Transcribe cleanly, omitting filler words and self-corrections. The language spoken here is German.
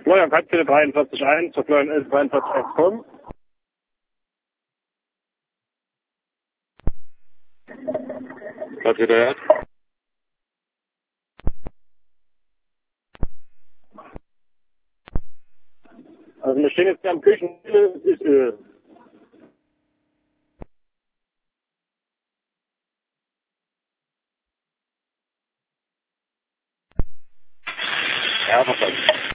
Florian, kannst du 43.1 zur Florian 43.1 kommen? Was wird er? Also wir stehen jetzt hier am Küchen, ist Öl. Ja, verstanden.